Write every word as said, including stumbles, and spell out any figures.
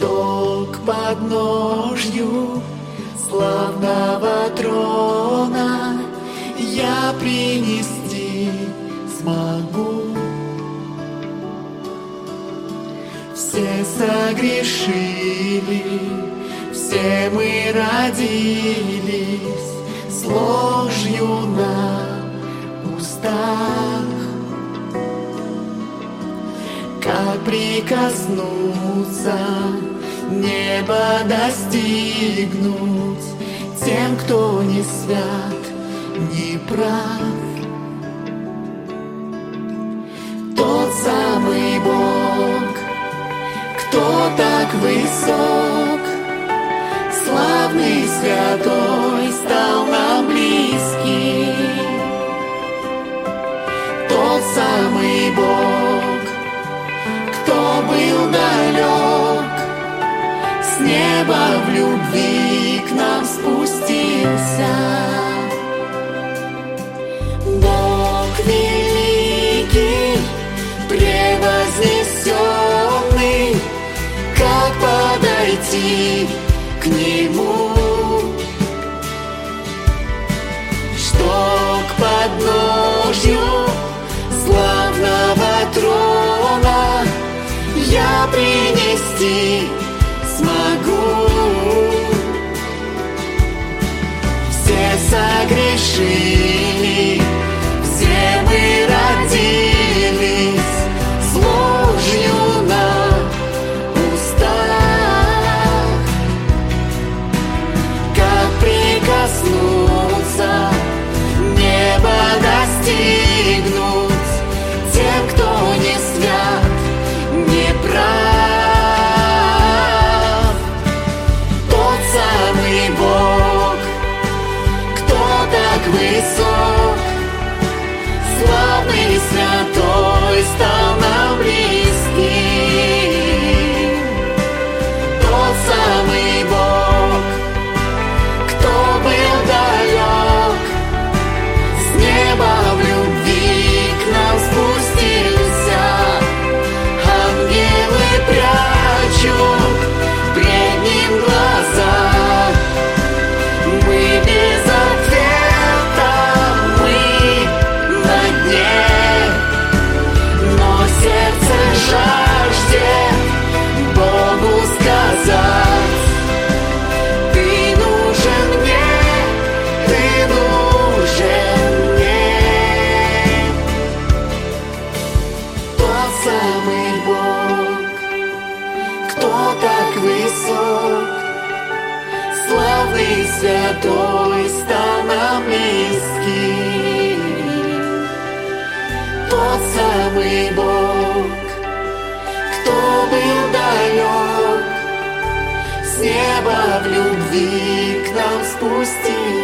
что к подножью славного трона я принести смогу. Все согрешили, все мы родились с ложью на устах. Как прикоснуться, небо достигнуть тем, кто не свят, не прав. Тот самый Бог, кто так высок, славный, святой, стал нам близкий. Тот самый Бог, кто был далек, с неба в любви к нам спустился. Бог великий, превознесенный, как подойти к Нему, что к подножью славного трона я принести смогу. Все согрешили, все мы родились с ложью на устах. Как прикоснуться, небо достигнуть тем, кто не свят, не прав. Тот самый Бог, кто так высок, славный, святой, стал нам близким. Тот самый Бог, кто был далек, с неба в любви к нам спустился. Ангелы прячут пред Ним глаза. Мы без ответа, мы на дне, но сердце жаждет Богу сказать: Ты нужен мне, Ты нужен мне. Тот самый Бог, кто так высок, славный, святой, стал нам близкий. Тот самый Бог, кто был далек, с неба в любви к нам спустился.